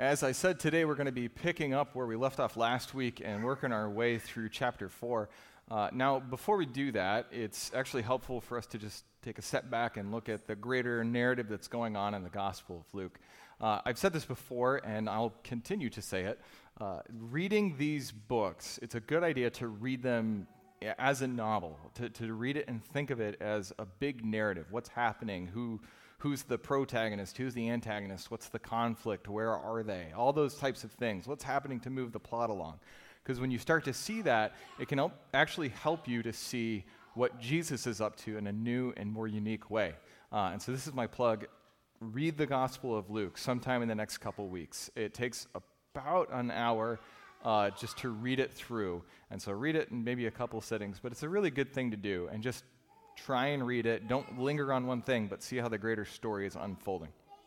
As I said, today we're going to be picking up where we left off last week and working our way through chapter 4. Now, before we do that, it's actually helpful for us to just take a step back and look at the greater narrative that's going on in the Gospel of Luke. I've said this before, and I'll continue to say it. Reading these books, it's a good idea to read them as a novel, to read it and think of it as a big narrative. What's happening? Who's the protagonist? Who's the antagonist? What's the conflict? Where are they? All those types of things. What's happening to move the plot along? Because when you start to see that, it can actually help you to see what Jesus is up to in a new and more unique way. And so this is my plug. Read the Gospel of Luke sometime in the next couple weeks. It takes about an hour just to read it through. And so read it in maybe a couple settings, but it's a really good thing to do. And just try and read it. Don't linger on one thing, but see how the greater story is unfolding.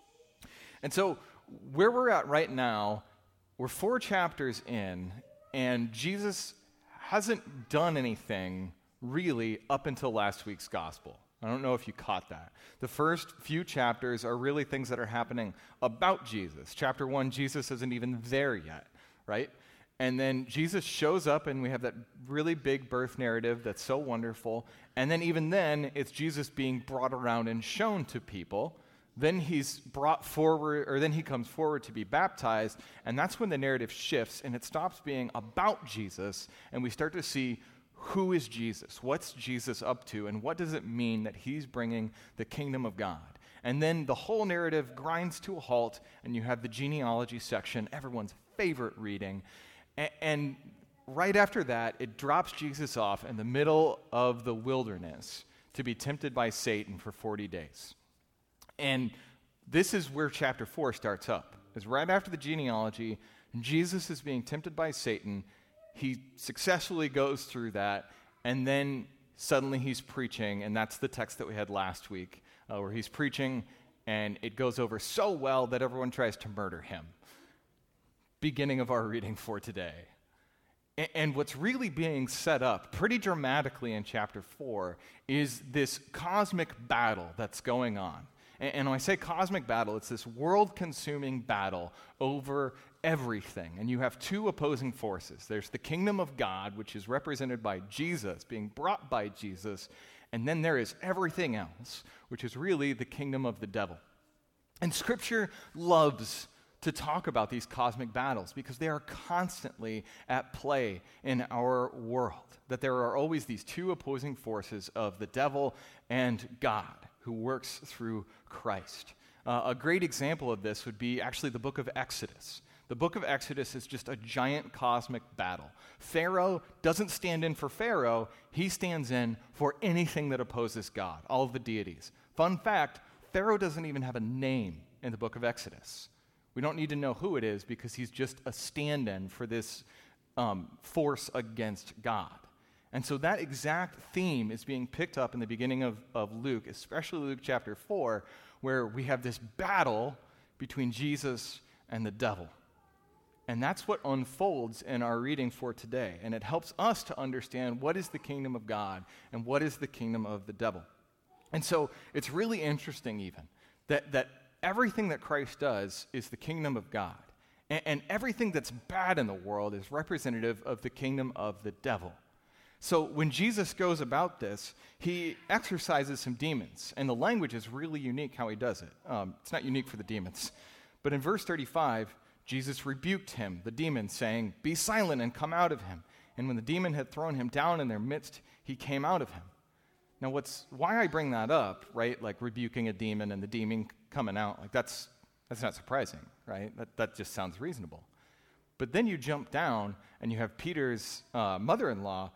And so where we're at right now, we're 4 chapters in, and Jesus hasn't done anything really up until last week's gospel. I don't know if you caught that. The first few chapters are really things that are happening about Jesus. Chapter 1, Jesus isn't even there yet, right? And then Jesus shows up, and we have that really big birth narrative that's so wonderful. And then even then, it's Jesus being brought around and shown to people. Then he's brought forward, or then he comes forward to be baptized, and that's when the narrative shifts, and it stops being about Jesus, and we start to see who is Jesus, what's Jesus up to, and what does it mean that he's bringing the kingdom of God. And then the whole narrative grinds to a halt, and you have the genealogy section, everyone's favorite reading. And right after that, it drops Jesus off in the middle of the wilderness to be tempted by Satan for 40 days. And this is where chapter 4 starts up. It's right after the genealogy, and Jesus is being tempted by Satan. He successfully goes through that, and then suddenly he's preaching, and that's the text that we had last week, where he's preaching, and it goes over so well that everyone tries to murder him. Beginning of our reading for today. And what's really being set up pretty dramatically in chapter 4 is this cosmic battle that's going on. And when I say cosmic battle, it's this world-consuming battle over everything. And you have 2 opposing forces. There's the kingdom of God, which is represented by Jesus, being brought by Jesus. And then there is everything else, which is really the kingdom of the devil. And Scripture loves to talk about these cosmic battles because they are constantly at play in our world, that there are always these 2 opposing forces of the devil and God who works through Christ. A great example of this would be actually the book of Exodus. The book of Exodus is just a giant cosmic battle. Pharaoh doesn't stand in for Pharaoh, he stands in for anything that opposes God, all of the deities. Fun fact, Pharaoh doesn't even have a name in the book of Exodus. We don't need to know who it is because he's just a stand-in for this force against God. And so that exact theme is being picked up in the beginning of Luke, especially Luke chapter 4, where we have this battle between Jesus and the devil. And that's what unfolds in our reading for today. And it helps us to understand what is the kingdom of God and what is the kingdom of the devil. And so it's really interesting even that everything that Christ does is the kingdom of God. And everything that's bad in the world is representative of the kingdom of the devil. So when Jesus goes about this, he exorcises some demons. And the language is really unique how he does it. It's not unique for the demons. But in verse 35, Jesus rebuked him, the demon, saying, "Be silent and come out of him." And when the demon had thrown him down in their midst, he came out of him. Now, why I bring that up, right, like rebuking a demon and the demon coming out, like that's not surprising, right? That just sounds reasonable. But then you jump down and you have Peter's mother-in-law,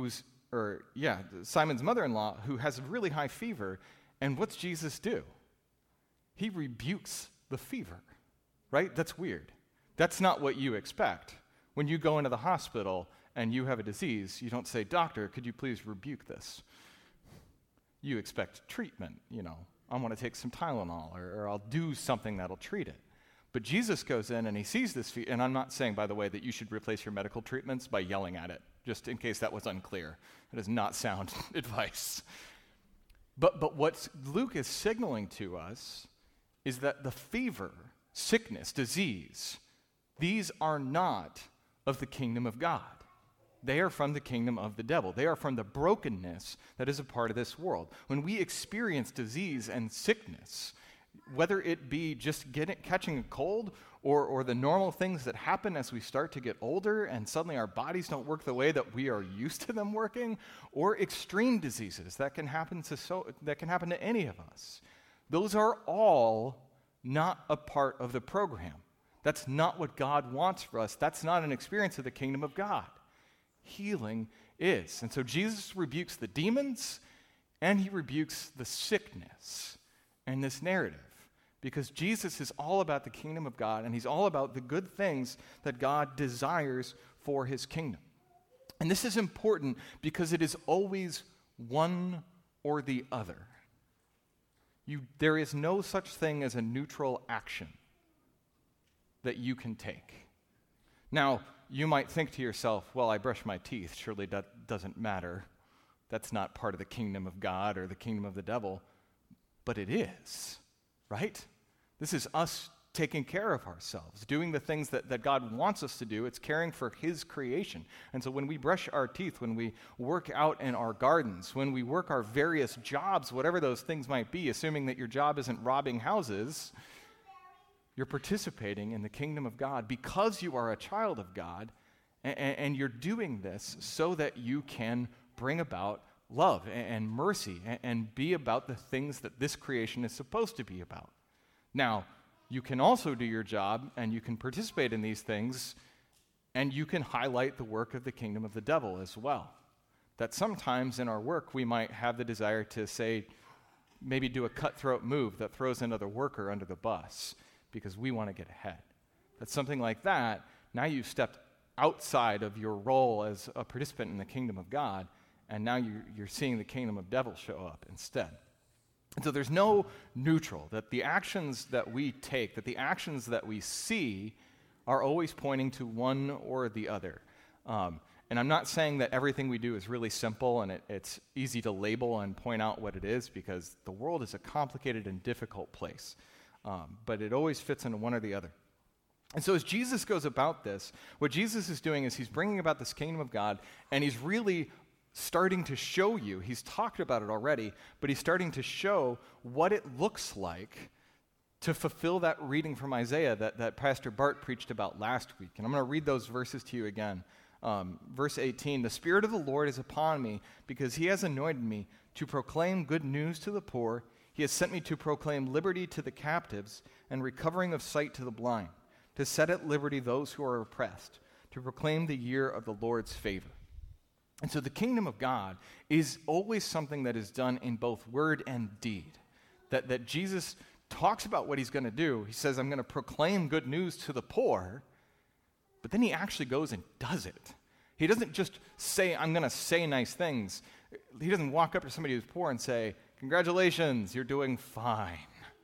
Simon's mother-in-law, who has a really high fever, and what's Jesus do? He rebukes the fever, right? That's weird. That's not what you expect. When you go into the hospital and you have a disease, you don't say, "Doctor, could you please rebuke this?" You expect treatment, I want to take some Tylenol, or I'll do something that'll treat it. But Jesus goes in and he sees this fever, and I'm not saying, by the way, that you should replace your medical treatments by yelling at it, just in case that was unclear. That is not sound advice. But what Luke is signaling to us is that the fever, sickness, disease, these are not of the kingdom of God. They are from the kingdom of the devil. They are from the brokenness that is a part of this world. When we experience disease and sickness, whether it be just catching a cold or the normal things that happen as we start to get older and suddenly our bodies don't work the way that we are used to them working, or extreme diseases that can happen to any of us, those are all not a part of the program. That's not what God wants for us. That's not an experience of the kingdom of God. Healing is. And so Jesus rebukes the demons and he rebukes the sickness in this narrative, because Jesus is all about the kingdom of God and he's all about the good things that God desires for his kingdom. And this is important because it is always one or the other. There is no such thing as a neutral action that you can take. Now, you might think to yourself, well, I brush my teeth. Surely that doesn't matter. That's not part of the kingdom of God or the kingdom of the devil. But it is, right? This is us taking care of ourselves, doing the things that God wants us to do. It's caring for his creation. And so when we brush our teeth, when we work out in our gardens, when we work our various jobs, whatever those things might be, assuming that your job isn't robbing houses, you're participating in the kingdom of God because you are a child of God, and you're doing this so that you can bring about love and mercy and be about the things that this creation is supposed to be about. Now, you can also do your job and you can participate in these things and you can highlight the work of the kingdom of the devil as well. That sometimes in our work we might have the desire to say, maybe do a cutthroat move that throws another worker under the bus because we want to get ahead. That's something like that. Now you've stepped outside of your role as a participant in the kingdom of God, and now you're seeing the kingdom of devil show up instead. And so there's no neutral, that the actions that we take, that the actions that we see are always pointing to one or the other. And I'm not saying that everything we do is really simple and it's easy to label and point out what it is, because the world is a complicated and difficult place. But it always fits into one or the other. And so as Jesus goes about this, what Jesus is doing is he's bringing about this kingdom of God, and he's really starting to show you, he's talked about it already, but he's starting to show what it looks like to fulfill that reading from Isaiah that Pastor Bart preached about last week. And I'm going to read those verses to you again. Verse 18, "The Spirit of the Lord is upon me, because he has anointed me to proclaim good news to the poor. He has sent me to proclaim liberty to the captives and recovering of sight to the blind, to set at liberty those who are oppressed, to proclaim the year of the Lord's favor." And so the kingdom of God is always something that is done in both word and deed. That Jesus talks about what he's going to do. He says, I'm going to proclaim good news to the poor, but then he actually goes and does it. He doesn't just say, I'm going to say nice things. He doesn't walk up to somebody who's poor and say, congratulations, you're doing fine.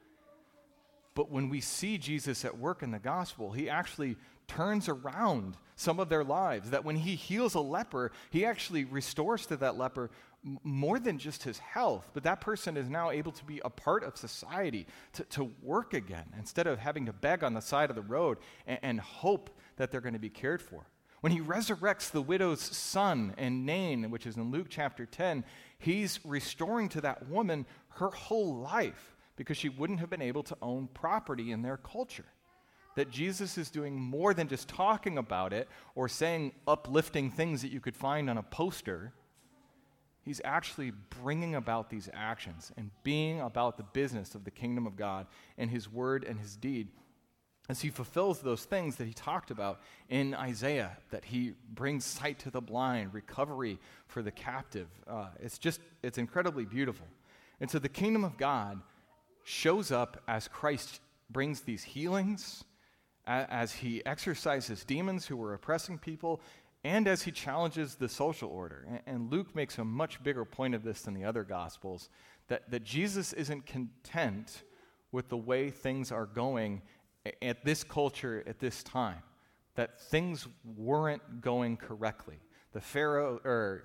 But when we see Jesus at work in the gospel, he actually turns around some of their lives. That when he heals a leper, he actually restores to that leper more than just his health, but that person is now able to be a part of society, to work again, instead of having to beg on the side of the road and hope that they're going to be cared for. When he resurrects the widow's son in Nain, which is in Luke chapter 10, he's restoring to that woman her whole life, because she wouldn't have been able to own property in their culture. That Jesus is doing more than just talking about it or saying uplifting things that you could find on a poster. He's actually bringing about these actions and being about the business of the kingdom of God in his word and his deed, as he fulfills those things that he talked about in Isaiah, that he brings sight to the blind, recovery for the captive. It's incredibly beautiful. And so the kingdom of God shows up as Christ brings these healings, as he exorcises demons who were oppressing people, and as he challenges the social order. And Luke makes a much bigger point of this than the other Gospels, that Jesus isn't content with the way things are going at this culture at this time, that things weren't going correctly. Pharaohs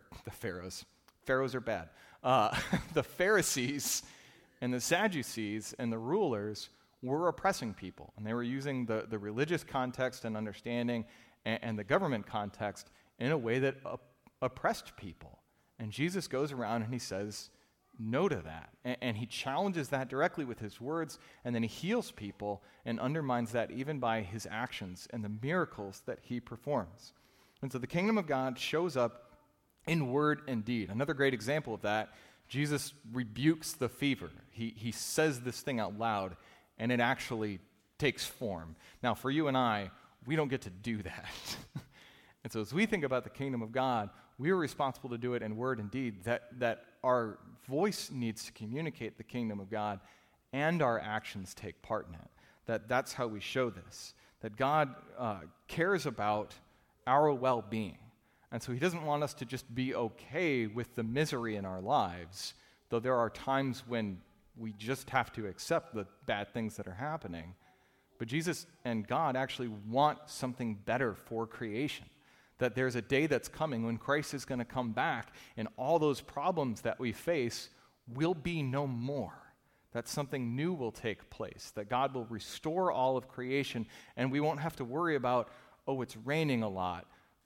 are bad. The Pharisees and the Sadducees and the rulers were oppressing people, and they were using the religious context and understanding and the government context in a way that oppressed people. And Jesus goes around and he says no to that. And he challenges that directly with his words, and then he heals people and undermines that even by his actions and the miracles that he performs. And so the kingdom of God shows up in word and deed. Another great example of that, Jesus rebukes the fever. He says this thing out loud, and it actually takes form. Now, for you and I, we don't get to do that. And so as we think about the kingdom of God, we are responsible to do it in word and deed, that our voice needs to communicate the kingdom of God, and our actions take part in it. That's how we show this, that God cares about our well-being. And so he doesn't want us to just be okay with the misery in our lives, though there are times when we just have to accept the bad things that are happening. But Jesus and God actually want something better for creation. That there's a day that's coming when Christ is going to come back, and all those problems that we face will be no more. That something new will take place, that God will restore all of creation, and we won't have to worry about, oh, it's raining a lot.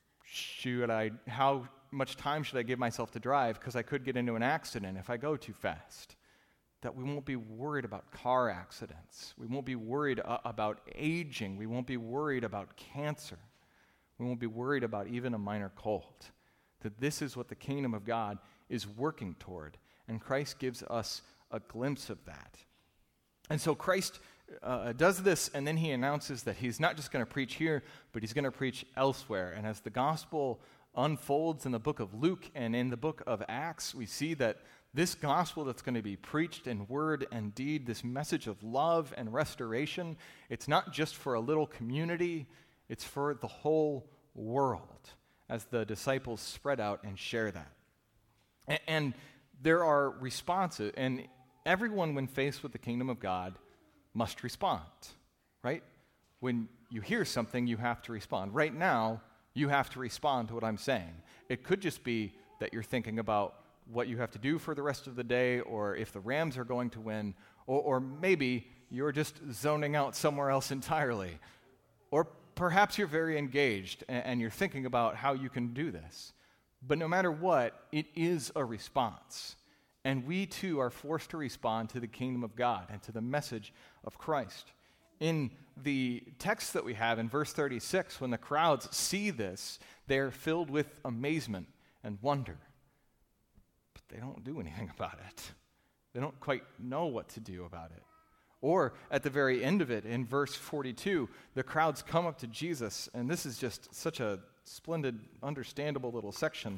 How much time should I give myself to drive, because I could get into an accident if I go too fast. That we won't be worried about car accidents. We won't be worried about aging. We won't be worried about cancer. We won't be worried about even a minor cold. That this is what the kingdom of God is working toward. And Christ gives us a glimpse of that. And so Christ does this, and then he announces that he's not just going to preach here, but he's going to preach elsewhere. And as the gospel unfolds in the book of Luke and in the book of Acts, we see that this gospel that's going to be preached in word and deed, this message of love and restoration, it's not just for a little community, it's for the whole world as the disciples spread out and share that. And there are responses, and everyone, when faced with the kingdom of God, must respond, right? When you hear something, you have to respond. Right now, you have to respond to what I'm saying. It could just be that you're thinking about what you have to do for the rest of the day, or if the Rams are going to win, or maybe you're just zoning out somewhere else entirely. Or perhaps you're very engaged and you're thinking about how you can do this. But no matter what, it is a response. And we too are forced to respond to the kingdom of God and to the message of Christ. In the text that we have in verse 36, when the crowds see this, they're filled with amazement and wonder. But they don't do anything about it. They don't quite know what to do about it. Or at the very end of it, in verse 42, the crowds come up to Jesus, and this is just such a splendid, understandable little section.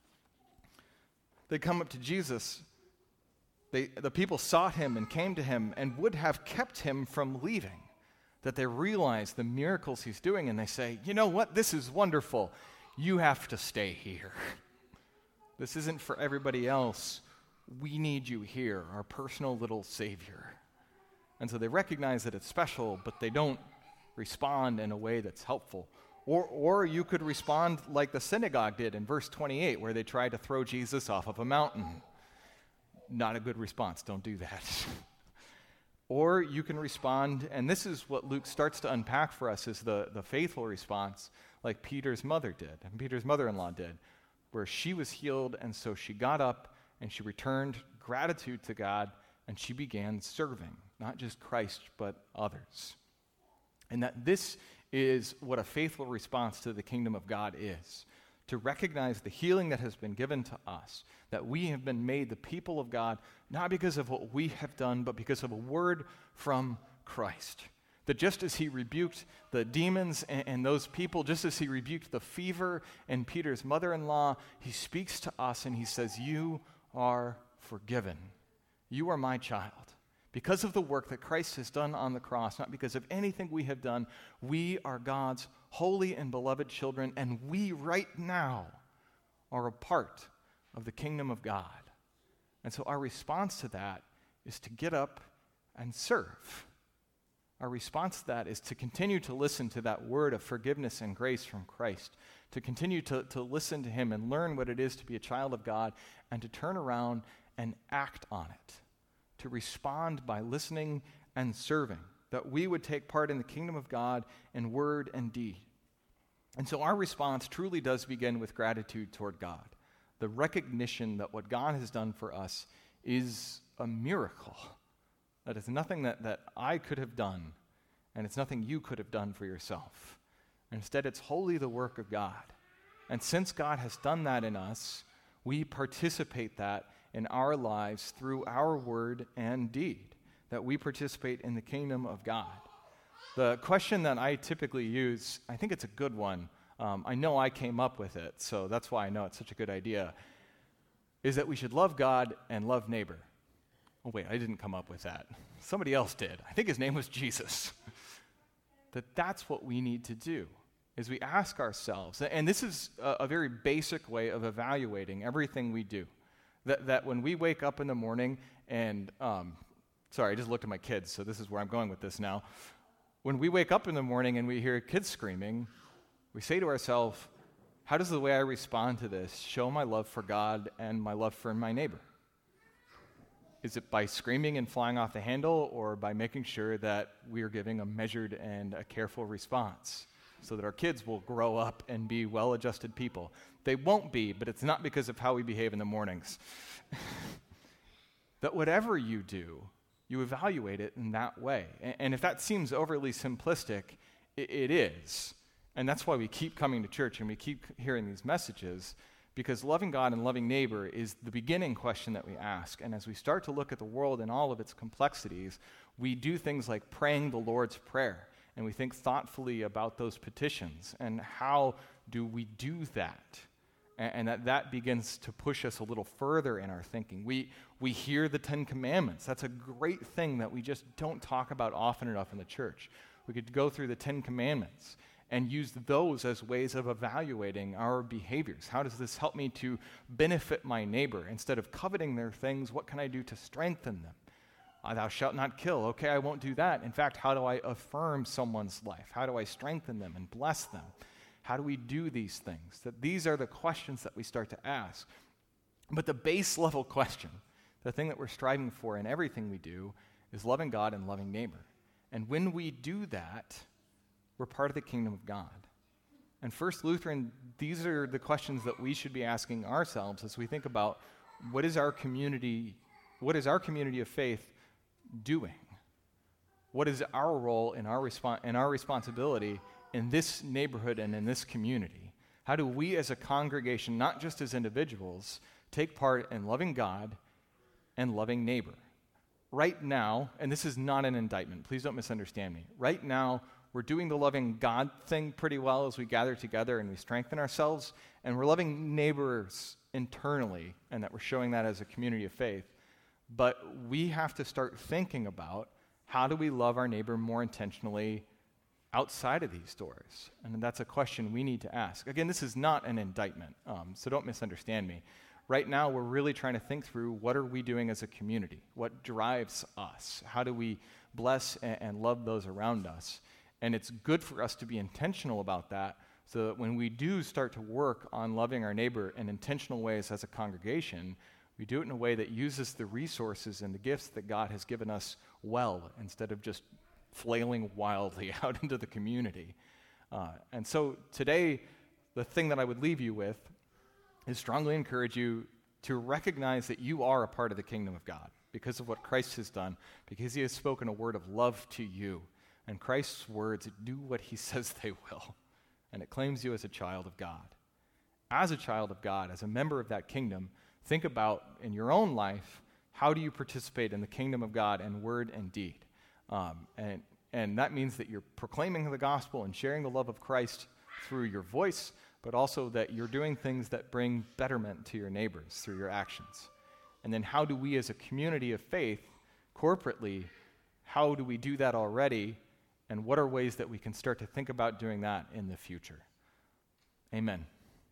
They come up to Jesus. The people sought him and came to him and would have kept him from leaving, that they realize the miracles he's doing, and they say, you know what, this is wonderful. You have to stay here. This isn't for everybody else. We need you here, our personal little savior. And so they recognize that it's special, but they don't respond in a way that's helpful. Or you could respond like the synagogue did in verse 28, where they tried to throw Jesus off of a mountain. Not a good response. Don't do that. Or you can respond, and this is what Luke starts to unpack for us, is the faithful response, like Peter's mother did, and Peter's mother-in-law did, where she was healed, and so she got up, and she returned gratitude to God, and she began serving, not just Christ, but others. And that this is what a faithful response to the kingdom of God is, to recognize the healing that has been given to us, that we have been made the people of God, not because of what we have done, but because of a word from Christ. That just as he rebuked the demons and those people, just as he rebuked the fever and Peter's mother-in-law, he speaks to us and he says, you are forgiven. You are my child. Because of the work that Christ has done on the cross, not because of anything we have done, we are God's holy and beloved children, and we right now are a part of the kingdom of God. And so our response to that is to get up and serve. Our response to that is to continue to listen to that word of forgiveness and grace from Christ, to continue to listen to him and learn what it is to be a child of God, and to turn around and act on it, to respond by listening and serving. that we would take part in the kingdom of God in word and deed. And so our response truly does begin with gratitude toward God, the recognition that what God has done for us is a miracle. That is nothing that I could have done, and it's nothing you could have done for yourself. Instead, it's wholly the work of God. And since God has done that in us, we participate that in our lives through our word and deed, that we participate in the kingdom of God. The question that I typically use, I think it's a good one. I know I came up with it, so that's why I know it's such a good idea, is that we should love God and love neighbor. Oh, wait, I didn't come up with that. Somebody else did. I think his name was Jesus. That's what we need to do, is we ask ourselves, and this is a very basic way of evaluating everything we do, that when we wake up in the morning and, sorry, I just looked at my kids, so this is where I'm going with this now. When we wake up in the morning and we hear kids screaming, we say to ourselves, how does the way I respond to this show my love for God and my love for my neighbor? Is it by screaming and flying off the handle, or by making sure that we are giving a measured and a careful response so that our kids will grow up and be well-adjusted people? They won't be, but it's not because of how we behave in the mornings. That whatever you do, you evaluate it in that way. And if that seems overly simplistic, it is. And that's why we keep coming to church and we keep hearing these messages, because loving God and loving neighbor is the beginning question that we ask. And as we start to look at the world and all of its complexities, we do things like praying the Lord's Prayer, and we think thoughtfully about those petitions and how do we do that. And that begins to push us a little further in our thinking. We hear the Ten Commandments. That's a great thing that we just don't talk about often enough in the church. We could go through the Ten Commandments and use those as ways of evaluating our behaviors. How does this help me to benefit my neighbor? Instead of coveting their things, what can I do to strengthen them? Thou shalt not kill. Okay, I won't do that. In fact, how do I affirm someone's life? How do I strengthen them and bless them? How do we do these things? That these are the questions that we start to ask. But the base level question, the thing that we're striving for in everything we do, is loving God and loving neighbor. And when we do that, we're part of the kingdom of God. And First Lutheran, these are the questions that we should be asking ourselves as we think about what is our community of faith doing? What is our role in our responsibility in this neighborhood and in this community? How do we as a congregation, not just as individuals, take part in loving God and loving neighbor? Right now, and this is not an indictment, please don't misunderstand me. Right now, we're doing the loving God thing pretty well as we gather together and we strengthen ourselves, and we're loving neighbors internally, and that we're showing that as a community of faith. But we have to start thinking about how do we love our neighbor more intentionally outside of these doors? And that's a question we need to ask. Again, this is not an indictment, so don't misunderstand me. Right now, we're really trying to think through what are we doing as a community? What drives us? How do we bless and love those around us? And it's good for us to be intentional about that, so that when we do start to work on loving our neighbor in intentional ways as a congregation, we do it in a way that uses the resources and the gifts that God has given us well, instead of just flailing wildly out into the community. And so today, the thing that I would leave you with is strongly encourage you to recognize that you are a part of the kingdom of God because of what Christ has done, because he has spoken a word of love to you. And Christ's words do what he says they will, and it claims you as a child of God. As a child of God, as a member of that kingdom, think about in your own life, how do you participate in the kingdom of God in word and deed? And that means that you're proclaiming the gospel and sharing the love of Christ through your voice, but also that you're doing things that bring betterment to your neighbors through your actions. And then how do we as a community of faith, corporately, how do we do that already? And what are ways that we can start to think about doing that in the future? Amen.